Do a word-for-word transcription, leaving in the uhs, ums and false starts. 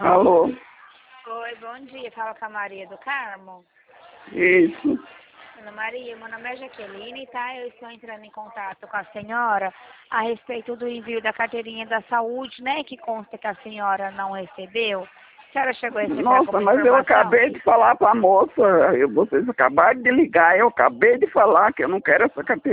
Alô? Oi, bom dia. Fala com a Maria do Carmo. Isso. Ana Maria, meu nome é Jaqueline, tá? Eu estou entrando em contato com a senhora a respeito do envio da carteirinha da saúde, né? Que consta que a senhora não recebeu. A senhora chegou a receber Nossa, alguma mas eu informação? acabei de falar para a moça, eu, vocês acabaram de ligar, eu acabei de falar que eu não quero essa carteira.